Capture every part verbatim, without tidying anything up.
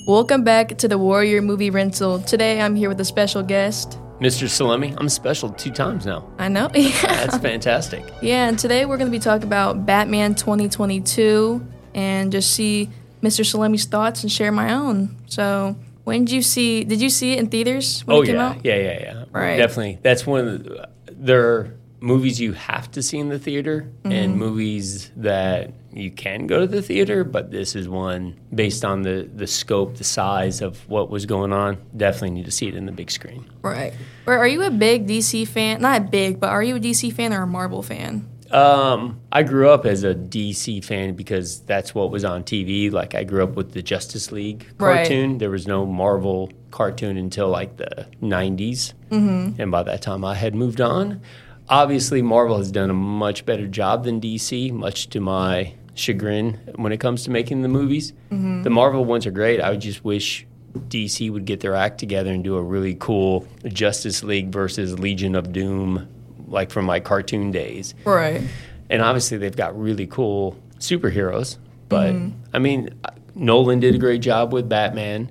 Welcome back to the Warrior Movie Rental. Today I'm here with a special guest. Mister Salemi, I'm special two times now. I know. Yeah. That's fantastic. Yeah, and today we're going to be talking about Batman twenty twenty-two and just see Mister Salemi's thoughts and share my own. So, when did you see, did you see it in theaters when oh, it came yeah. out? yeah, yeah, yeah. Right. Definitely. That's one of the, there are movies you have to see in the theater mm-hmm. and movies that you can go to the theater, but this is one based on the, the scope, the size of what was going on. Definitely need to see it in the big screen. Right. Are you a big D C fan? Not big, but are you a D C fan or a Marvel fan? Um, I grew up as a D C fan because that's what was on T V. Like, I grew up with the Justice League cartoon. Right. There was no Marvel cartoon until, like, the nineties. Mm-hmm. And by that time, I had moved on. Obviously, Marvel has done a much better job than D C, much to my chagrin when it comes to making the movies. Mm-hmm. The Marvel ones are great. I just wish D C would get their act together and do a really cool Justice League versus Legion of Doom, like from my cartoon days. Right. And obviously they've got really cool superheroes. But, mm-hmm. I mean, Nolan did a great job with Batman.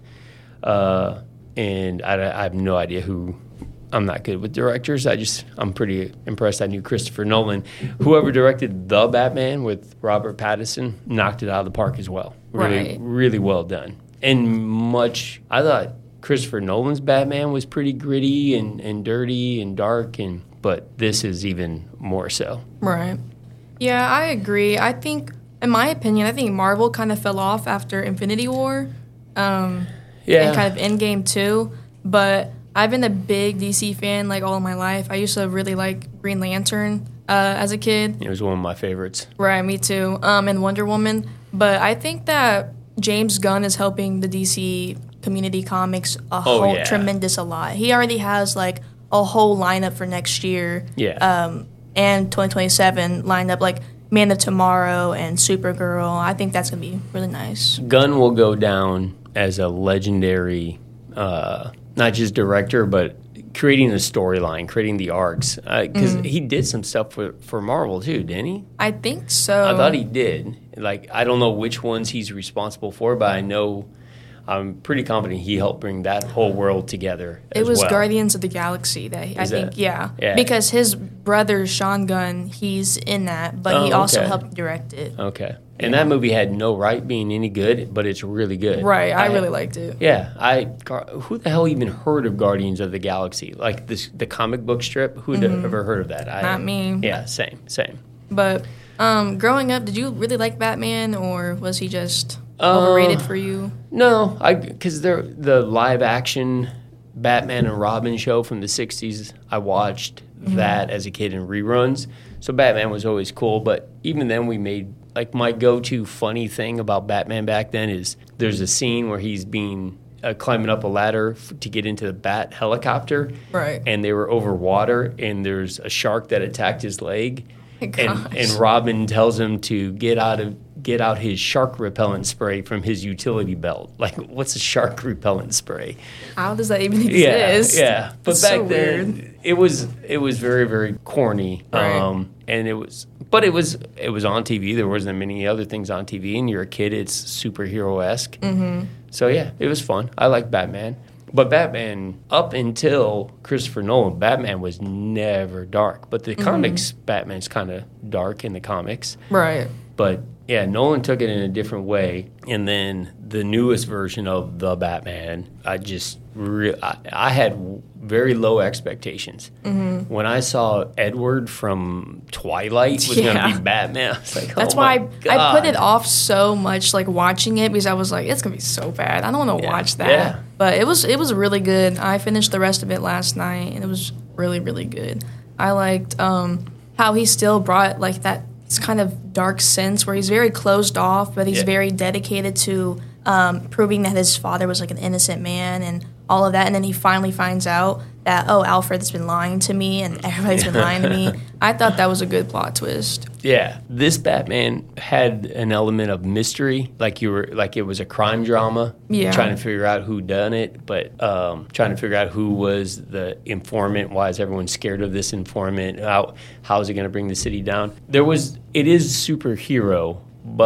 Uh, and I, I have no idea who... I'm not good with directors. I just, I'm pretty impressed. I knew Christopher Nolan. Whoever directed The Batman with Robert Pattinson knocked it out of the park as well. Really, right. really well done. And much, I thought Christopher Nolan's Batman was pretty gritty and, and dirty and dark, and but this is even more so. Right. Yeah, I agree. I think, in my opinion, I think Marvel kind of fell off after Infinity War. Um, yeah. And kind of Endgame too. But I've been a big D C fan like all of my life. I used to really like Green Lantern uh, as a kid. It was one of my favorites. Right, me too. Um, and Wonder Woman. But I think that James Gunn is helping the D C community comics a whole oh, yeah. tremendous a lot. He already has like a whole lineup for next year. Yeah. Um, and twenty twenty-seven lined up like Man of Tomorrow and Supergirl. I think that's going to be really nice. Gunn will go down as a legendary... Uh, not just director, but creating the storyline, creating the arcs. Because uh, mm-hmm. he did some stuff for, for Marvel, too, didn't he? I think so. I thought he did. Like, I don't know which ones he's responsible for, but I know, I'm pretty confident he helped bring that whole world together as It was well. Guardians of the Galaxy that he, I think, that? yeah. yeah. Because his brother, Sean Gunn, he's in that, but oh, he also okay. helped direct it. Okay. And yeah. that movie had no right being any good, but it's really good. Right, I, I really liked it. Yeah, I who the hell even heard of Guardians of the Galaxy? Like this, the comic book strip? Who'd mm-hmm. ever heard of that? I, Not me. Yeah, same, same. But um, growing up, did you really like Batman, or was he just overrated uh, for you? No, I because the live action Batman and Robin show from the sixties, I watched mm-hmm. that as a kid in reruns. So Batman was always cool, but even then we made, like, my go-to funny thing about Batman back then is there's a scene where he's being uh, climbing up a ladder f- to get into the Bat helicopter. Right. And they were over water, and there's a shark that attacked his leg. My and, and Robin tells him to get out of get out his shark repellent spray from his utility belt. Like, what's a shark repellent spray? How does that even exist? Yeah, yeah. But That's back so then, weird. it was it was very, very corny. Right. Um, and it was, but it was it was on T V. There wasn't many other things on T V. And you're a kid, it's superhero-esque. Mm-hmm. So yeah, it was fun. I like Batman. But Batman, up until Christopher Nolan, Batman was never dark. But the mm-hmm. comics, Batman's kind of dark in the comics. Right. But yeah, Nolan took it in a different way. And then the newest version of The Batman, I just, re- I, I had very low expectations. Mm-hmm. When I saw Edward from Twilight was yeah. going to be Batman, I was like, That's oh why my I, God. I put it off so much, like watching it, because I was like, it's going to be so bad. I don't want to yeah. watch that. Yeah. But it was it was really good. I finished the rest of it last night, and it was really, really good. I liked um, how he still brought like that kind of dark sense where he's very closed off, but he's yeah. very dedicated to um, proving that his father was like an innocent man and all of that. And then he finally finds out that, oh, Alfred's been lying to me and everybody's been lying to me. I thought that was a good plot twist. Yeah, this Batman had an element of mystery, like you were, like it was a crime drama, yeah. trying to figure out who done it, but um, trying to figure out who was the informant. Why is everyone scared of this informant? How how is it going to bring the city down? There was, it is superhero, but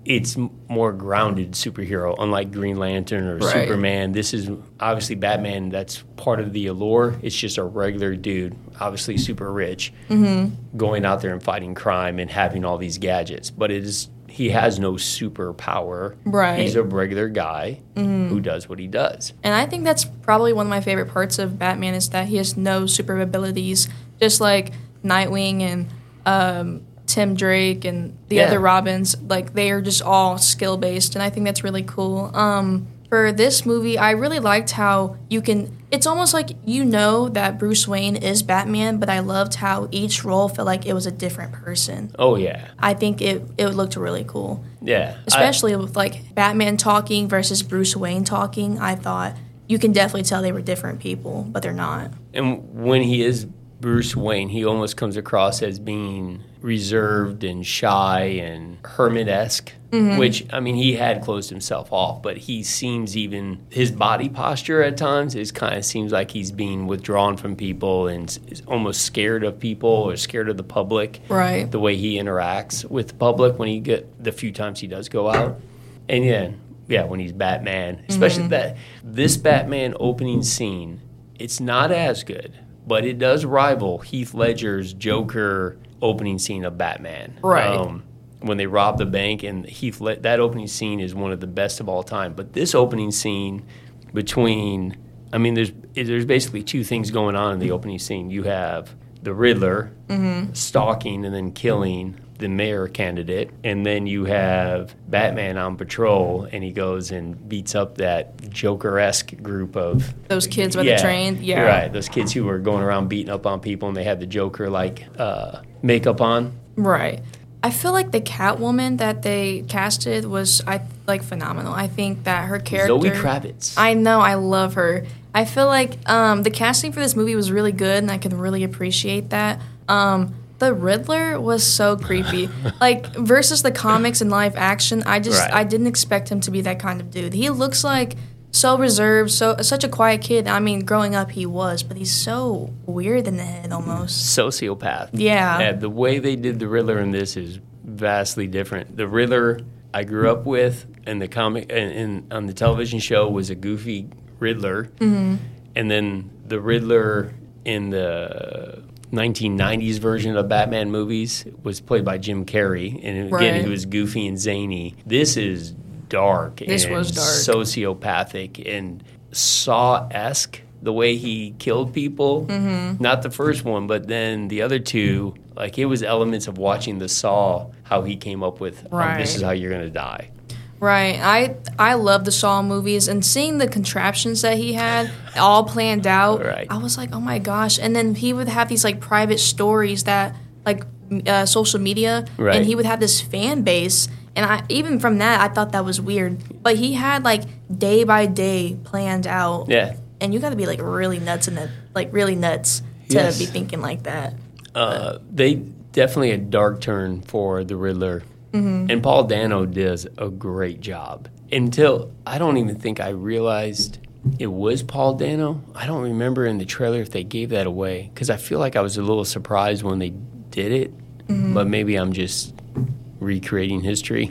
it's more grounded superhero, unlike Green Lantern or Right. Superman. This is obviously Batman. That's part of the allure. It's just a regular dude, obviously super rich, mm-hmm. going out there and fighting crime and having all these gadgets. But it is he has no superpower. Right. He's a regular guy mm-hmm. who does what he does. And I think that's probably one of my favorite parts of Batman is that he has no super abilities, just like Nightwing and um, Tim Drake and the Yeah. other Robins. Like, they are just all skill-based, and I think that's really cool. Um, for this movie, I really liked how you can... It's almost like you know that Bruce Wayne is Batman, but I loved how each role felt like it was a different person. Oh, yeah. I think it, it looked really cool. Yeah. Especially I, with, like, Batman talking versus Bruce Wayne talking. I thought you can definitely tell they were different people, but they're not. And when he is Bruce Wayne, he almost comes across as being reserved and shy and hermit-esque, mm-hmm. which, I mean, he had closed himself off, but he seems even, his body posture at times is kind of seems like he's being withdrawn from people and is almost scared of people or scared of the public. Right. The way he interacts with the public when he get, the few times he does go out. And yeah, yeah, when he's Batman, especially mm-hmm. that, this Batman opening scene, it's not as good. But it does rival Heath Ledger's Joker opening scene of Batman. Right. Um, when they rob the bank, and Heath Le- that opening scene is one of the best of all time. But this opening scene between, I mean, there's there's basically two things going on in the opening scene. You have the Riddler mm-hmm. stalking and then killing the mayor candidate, and then you have Batman on patrol, and he goes and beats up that Joker-esque group of those kids by yeah, the train. Yeah, right. Those kids who were going around beating up on people, and they had the Joker-like uh, makeup on. Right. I feel like the Catwoman that they casted was I like phenomenal. I think that her character, Zoe Kravitz. I know, I love her. I feel like um, the casting for this movie was really good, and I can really appreciate that. Um, The Riddler was so creepy. Like, versus the comics and live action, I just, Right. I didn't expect him to be that kind of dude. He looks like so reserved, so such a quiet kid. I mean, growing up he was, but he's so weird in the head almost. Sociopath. Yeah. yeah. The way they did the Riddler in this is vastly different. The Riddler I grew up with in the comic and, and on the television show was a goofy Riddler. Mm-hmm. And then the Riddler in the nineteen nineties version of Batman movies was played by Jim Carrey, and again, Right. he was goofy and zany. This is dark This and was dark. sociopathic and Saw-esque, the way he killed people. Mm-hmm. Not the first one, but then the other two, like it was elements of watching the Saw, how he came up with, oh, Right. this is how you're going to die. Right. I I love the Saw movies, and seeing the contraptions that he had all planned out, Right. I was like, oh my gosh. And then he would have these like private stories that like uh, social media, Right. and he would have this fan base. And I even from that, I thought that was weird. But he had like day by day planned out. Yeah. And you got to be like really nuts in the like really nuts to Yes. be thinking like that. Uh, they definitely a dark turn for the Riddler. Mm-hmm. And Paul Dano does a great job. Until I don't even think I realized it was Paul Dano. I don't remember in the trailer if they gave that away, because I feel like I was a little surprised when they did it. Mm-hmm. But maybe I'm just recreating history.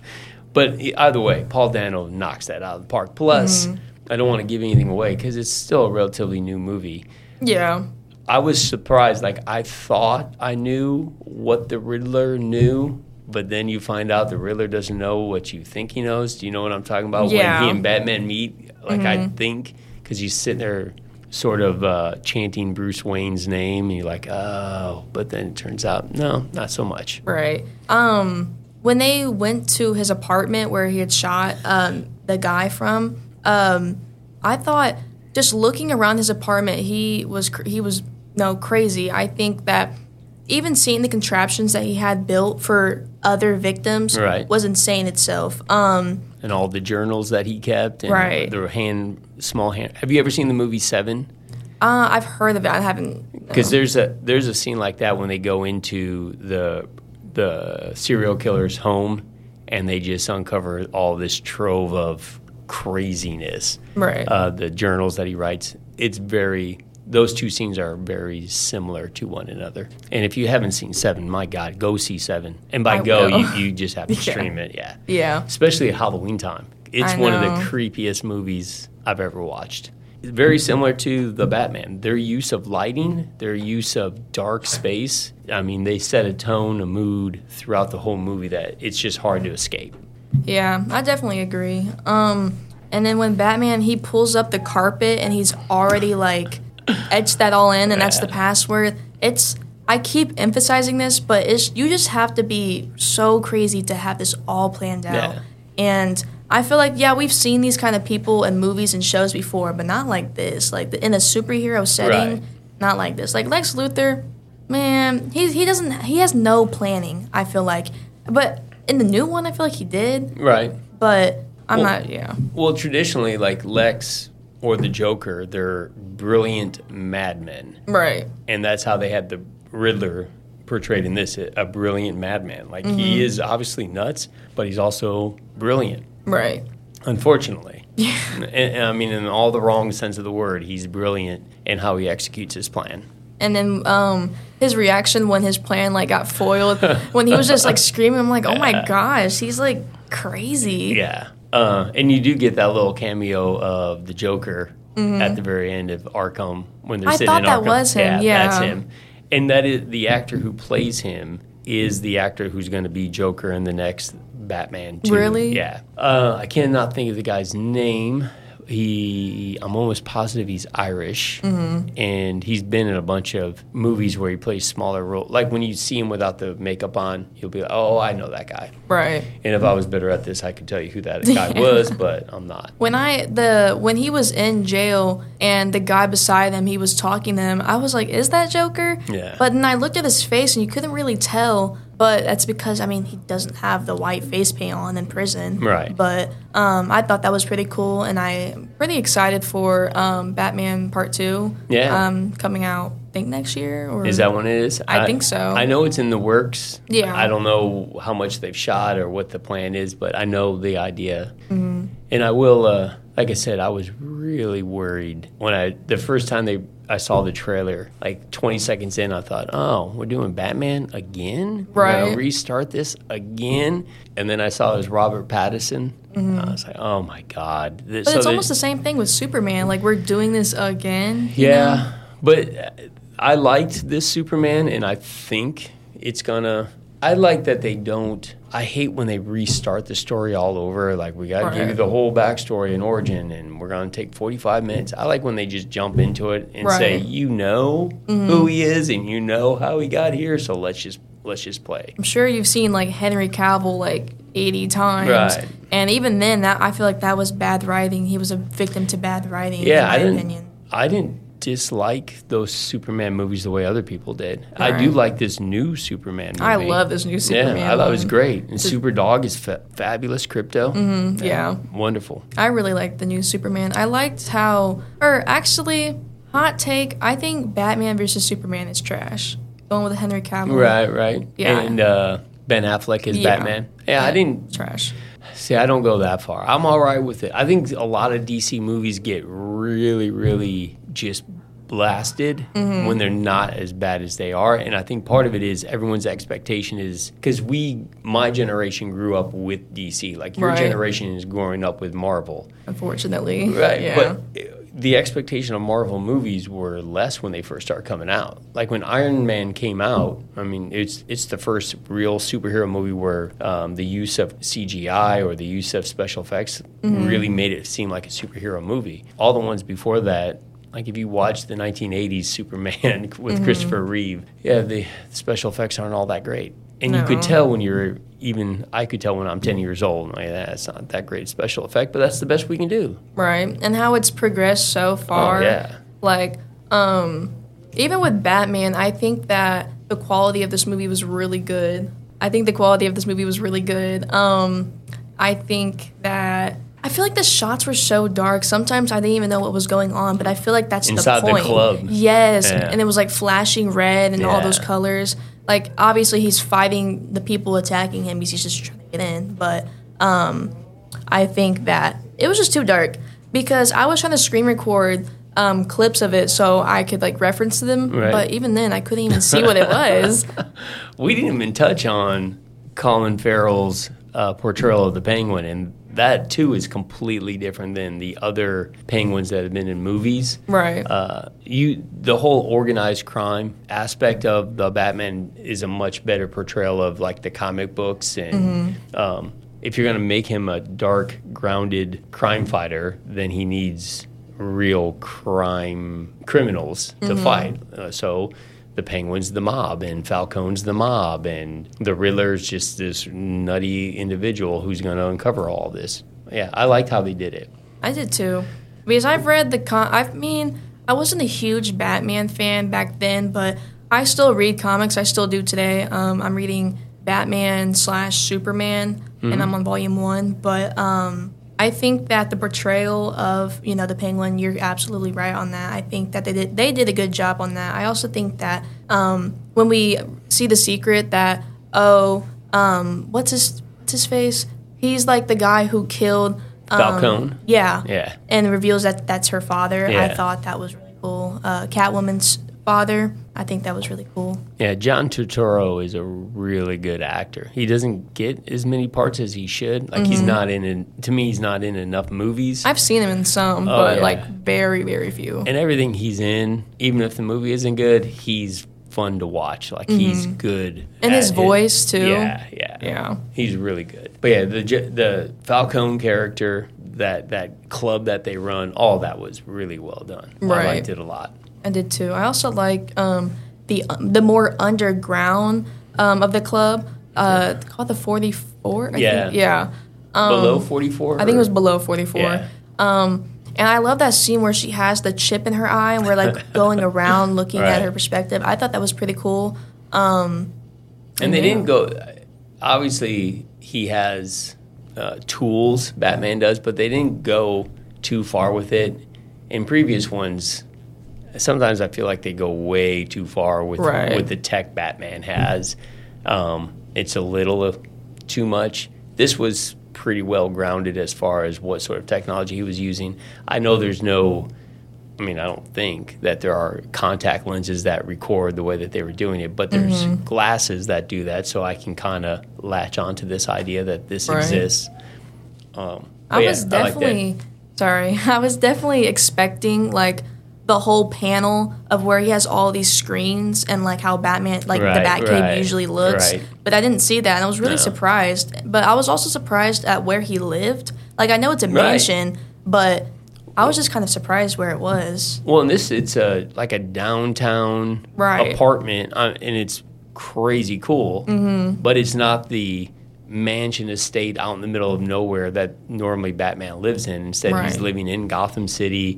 But either way, Paul Dano knocks that out of the park. Plus, mm-hmm. I don't want to give anything away because it's still a relatively new movie. Yeah. I was surprised. Like, I thought I knew what the Riddler knew, but then you find out the Riddler doesn't know what you think he knows. Do you know what I'm talking about? Yeah. When he and Batman meet, like, Mm-hmm. I think, because he's sitting there sort of uh, chanting Bruce Wayne's name, and you're like, oh, but then it turns out, no, not so much. Right. Um, when they went to his apartment where he had shot um, the guy from, um, I thought just looking around his apartment, he was cr- he was no crazy. I think that even seeing the contraptions that he had built for other victims Right. was insane itself. Um, And all the journals that he kept, and Right. the hand, small hand. Have you ever seen the movie Seven? uh, I've heard of it. I haven't. Because there's a there's a scene like that when they go into the the serial killer's home, and they just uncover all this trove of craziness. Right. Uh, the journals that he writes. It's very those two scenes are very similar to one another. And if you haven't seen Seven, my God, go see Seven. And by I go, will. you, you just have to Yeah. stream it, yeah. Yeah. Especially at Halloween time. It's I one of the know. creepiest movies I've ever watched. Very similar to the Batman. Their use of lighting, their use of dark space. I mean, they set a tone, a mood throughout the whole movie that it's just hard to escape. Yeah, I definitely agree. Um, and then when Batman, he pulls up the carpet and he's already like etched that all in, and that's the password. It's I keep emphasizing this, but it's you just have to be so crazy to have this all planned out. Yeah. And I feel like yeah, we've seen these kind of people in movies and shows before, but not like this. Like in a superhero setting, Right. not like this. Like Lex Luthor, man, he he doesn't he has no planning. I feel like, but in the new one, I feel like he did. Right. But I'm Well- not. Yeah. Well, traditionally, like Lex or the Joker, they're brilliant madmen. Right. And that's how they had the Riddler portrayed in this, a brilliant madman. Like, Mm-hmm. he is obviously nuts, but he's also brilliant, Right. unfortunately. Yeah. And, and I mean, in all the wrong sense of the word, he's brilliant in how he executes his plan. And then um, his reaction when his plan like got foiled, when he was just like screaming, I'm like, oh my gosh, he's like crazy. Yeah. Uh, and you do get that little cameo of the Joker at the very end of Arkham when they're Mm-hmm. I sitting thought in that Arkham. was him, yeah. That's him. And that is the actor who plays him is the actor who's going to be Joker in the next Batman two. Really? Yeah. Uh, I cannot think of the guy's name. He, I'm almost positive he's Irish, Mm-hmm. and he's been in a bunch of movies where he plays smaller roles. Like when you see him without the makeup on, you'll be like, "Oh, I know that guy." Right. And if I was better at this, I could tell you who that guy was, but I'm not. When I the when he was in jail and the guy beside him, he was talking to him, I was like, is that Joker? Yeah. But then I looked at his face and you couldn't really tell. But that's because I mean he doesn't have the white face paint on in prison. Right. But um, I thought that was pretty cool, and I'm pretty excited for um, Batman Part Two. Yeah. Um, coming out, I think next year or Is that when it is? I think so. I know it's in the works. Yeah. I don't know how much they've shot or what the plan is, but I know the idea. Mm-hmm. And I will, uh, like I said, I was really worried when I, the first time they, I saw the trailer, like twenty seconds in, I thought, oh, we're doing Batman again? We're Right. gonna restart this again? And then I saw it was Robert Pattinson. I was like, oh my God. Th- Mm-hmm. But so it's they- almost the same thing with Superman. Like we're doing this again. you Yeah, know? but uh, I liked this Superman, and I think it's gonna. I like that they don't. I hate when they restart the story all over. Like we gotta give you Right. the whole backstory and origin, and we're gonna take forty-five minutes. I like when they just jump into it and say, Right. you know who he is, and you know how he got here. So let's just let's just play. I'm sure you've seen like Henry Cavill like eighty times. Right. And even then that I feel like that was bad writing. He was a victim to bad writing Yeah, in my I didn't. opinion. I didn't dislike those Superman movies the way other people did. I do Right. like this new Superman movie. I love this new Superman. Yeah, I thought it was one. great. And Super Dog is fa- fabulous. Crypto, Mm-hmm. Yeah. wonderful. I really liked the new Superman. I liked how or actually, hot take, I think Batman versus Superman is trash. Going with Henry Cavill. Right, right. Yeah. And uh, Ben Affleck is Yeah. Batman. Yeah, I didn't Trash. see. I don't go that far. I'm all right with it. I think a lot of D C movies get really, really just blasted Mm-hmm. when they're not as bad as they are. And I think part of it is everyone's expectation is because we, my generation, grew up with D C. Like your Right. generation is growing up with Marvel. Unfortunately. Right, Yeah. but uh, the expectation of Marvel movies were less when they first started coming out. Like when Iron Man came out, I mean, it's it's the first real superhero movie where um, the use of C G I or the use of special effects really made it seem like a superhero movie. All the ones before that, like if you watch the nineteen eighties Superman with Christopher Reeve, yeah, the special effects aren't all that great. And you could No. tell when you're even, I could tell when I'm ten years old, like, that's not that great special effect, but that's the best we can do. Right. And how it's progressed so far. Oh, yeah. Like, um, even with Batman, I think that the quality of this movie was really good. I think the quality of this movie was really good. Um, I think that I feel like the shots were so dark. Sometimes I didn't even know what was going on, but I feel like that's Inside the the point. club. Yes, Yeah. and it was like flashing red and all those Yeah. colors. Like obviously he's fighting the people attacking him. He's just trying to get in, but um, I think that it was just too dark because I was trying to screen record um, clips of it so I could like reference them. Right. But even then, I couldn't even see what it was. We didn't even touch on Colin Farrell's uh, portrayal of the Penguin, and that too is completely different than the other Penguins that have been in movies. Right. Uh, you, the whole organized crime aspect of the Batman is a much better portrayal of like the comic books, and mm-hmm. um, if you're going to make him a dark, grounded crime fighter, then he needs real crime criminals to mm-hmm. fight. Uh, so. The Penguin's the mob, and Falcone's the mob, and the Riddler's just this nutty individual who's going to uncover all this. Yeah, I liked how they did it. I did too, because I've read the con. I mean, I wasn't a huge Batman fan back then, but I still read comics. I still do today. Um, I'm reading Batman slash Superman, mm-hmm. and I'm on volume one. But um, I think that the portrayal of, you know, the Penguin, you're absolutely right on that. I think that they did they did a good job on that. I also think that um, when we see The Secret, that, oh, um, what's his what's his face? He's like the guy who killed um, Falcone. Yeah. Yeah. And reveals that that's her father. Yeah. I thought that was really cool. Uh, Catwoman's father, I think that was really cool. Yeah, John Turturro is a really good actor. He doesn't get as many parts as he should. Like, mm-hmm. he's not in, in, to me, he's not in enough movies. I've seen him in some, oh, but, yeah. like, very, very few. And everything he's in, even if the movie isn't good, he's fun to watch. Like, mm-hmm. he's good. And his voice, too. Yeah, yeah. Yeah. He's really good. But, yeah, the the Falcone character, that, that club that they run, all that was really well done. Right. I liked it a lot. I did too. I also like um, the the more underground um, of the club, uh, called the forty-four. I yeah, think. yeah. Um, below forty-four. I think it was below forty-four. Yeah. Um, and I love that scene where she has the chip in her eye, and we're like going around looking right. at her perspective. I thought that was pretty cool. Um, and, and they yeah. didn't go. Obviously, he has uh, tools. Batman does, but they didn't go too far with it. In previous ones. Sometimes I feel like they go way too far with right. with the tech Batman has. Um, it's a little of too much. This was pretty well grounded as far as what sort of technology he was using. I know there's no, I mean, I don't think that there are contact lenses that record the way that they were doing it, but there's mm-hmm. glasses that do that, so I can kind of latch onto this idea that this right. exists. Um, I yeah, was definitely, I like sorry, I was definitely expecting, like, the whole panel of where he has all these screens and like how Batman, like right, the Batcave right, usually looks. Right. But I didn't see that, and I was really no. surprised. But I was also surprised at where he lived. Like, I know it's a right. mansion, but I was just kind of surprised where it was. Well, in this, it's a like a downtown right. apartment, uh, and it's crazy cool. Mm-hmm. But it's not the mansion estate out in the middle of nowhere that normally Batman lives in. Instead, right. he's living in Gotham City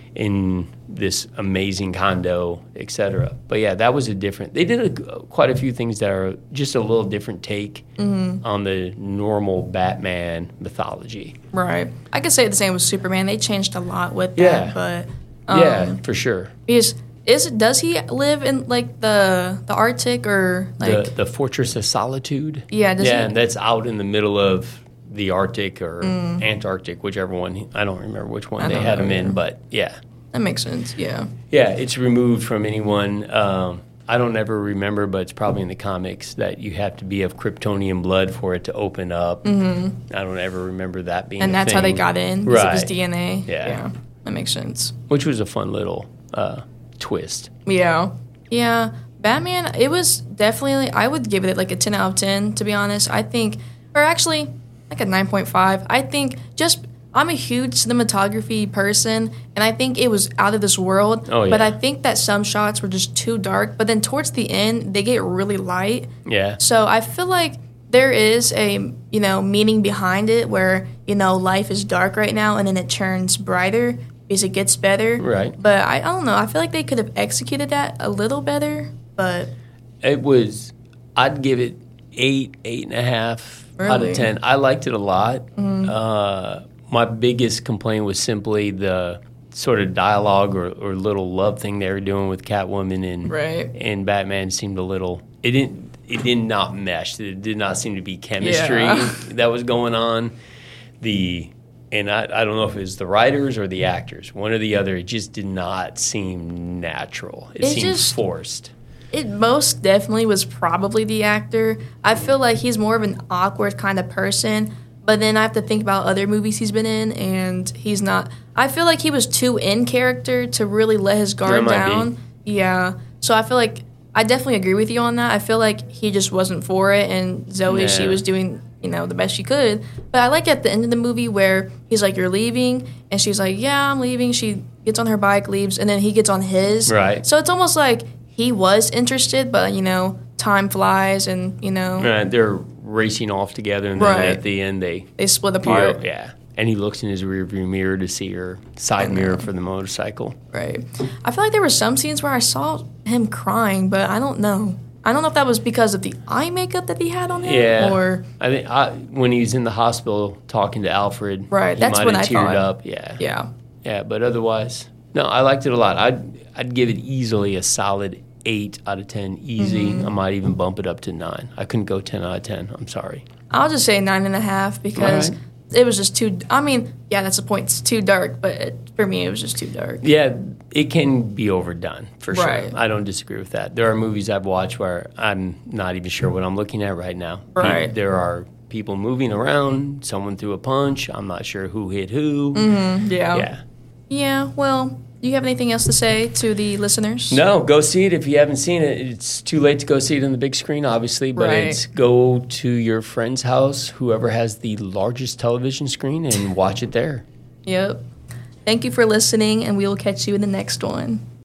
in this amazing condo, et cetera. But yeah, that was a different. They did a, quite a few things that are just a little different take mm-hmm. on the normal Batman mythology. Right. I could say the same with Superman. They changed a lot with yeah. that, but um, yeah, for sure. Because is does he live in like the the Arctic or like the the Fortress of Solitude? Yeah. Does yeah, he? And that's out in the middle of the Arctic or mm. Antarctic, whichever one. I don't remember which one I they had him in, either. but yeah. That makes sense, yeah. Yeah, it's removed from anyone. Um, I don't ever remember, but it's probably in the comics that you have to be of Kryptonian blood for it to open up. Mm-hmm. I don't ever remember that being And a that's thing. how they got in, because right. of his D N A. Yeah. yeah. That makes sense. Which was a fun little uh, twist. Yeah. Yeah. Batman, it was definitely, I would give it like a ten out of ten, to be honest. I think, or actually, like a nine point five. I think just, I'm a huge cinematography person, and I think it was out of this world. Oh, yeah. But I think that some shots were just too dark. But then towards the end, they get really light. Yeah. So I feel like there is a, you know, meaning behind it where, you know, life is dark right now, and then it turns brighter because it gets better. Right. But I, I don't know. I feel like they could have executed that a little better, but It was, I'd give it eight, eight and a half really? out of ten. I liked it a lot. Mm-hmm. Uh, my biggest complaint was simply the sort of dialogue or, or little love thing they were doing with Catwoman and right. and Batman seemed a little. It didn't. It did not mesh. It did not seem to be chemistry yeah. that was going on. The and I, I don't know if it was the writers or the actors, one or the other. It just did not seem natural. It, It seemed just- forced. It most definitely was probably the actor. I feel like he's more of an awkward kind of person, but then I have to think about other movies he's been in, and he's not. I feel like he was too in character to really let his guard There might down. Yeah. So I feel like I definitely agree with you on that. I feel like he just wasn't for it, and Zoe, Yeah. she was doing, you know, the best she could. But I like at the end of the movie where he's like, "You're leaving," and she's like, "Yeah, I'm leaving." She gets on her bike, leaves, and then he gets on his. Right. So it's almost like he was interested, but, you know, time flies and, you know, Uh, they're racing off together, and then Right. at the end they they split apart. yeah. And he looks in his rearview mirror to see her side mirror for the motorcycle. Right. I feel like there were some scenes where I saw him crying, but I don't know. I don't know if that was because of the eye makeup that he had on him, Yeah, or I think I, when he was in the hospital talking to Alfred, Right, he that's might when have I teared thought. up. Yeah, yeah. yeah. But otherwise, no, I liked it a lot. I'd I'd give it easily a solid eight out of ten, easy. Mm-hmm. I might even bump it up to nine. I couldn't go ten out of ten. I'm sorry. I'll just say nine and a half because Alright. it was just too. I mean, yeah, that's the point. It's too dark, but it, for me, it was just too dark. Yeah, it can be overdone for Right. sure. I don't disagree with that. There are movies I've watched where I'm not even sure what I'm looking at right now. Right. Pe- There are people moving around. Someone threw a punch. I'm not sure who hit who. Yeah. Yeah. Yeah. Well, do you have anything else to say to the listeners? No, go see it if you haven't seen it. It's too late to go see it on the big screen, obviously, but Right. it's go to your friend's house, whoever has the largest television screen, and watch it there. Yep. Thank you for listening, and we will catch you in the next one.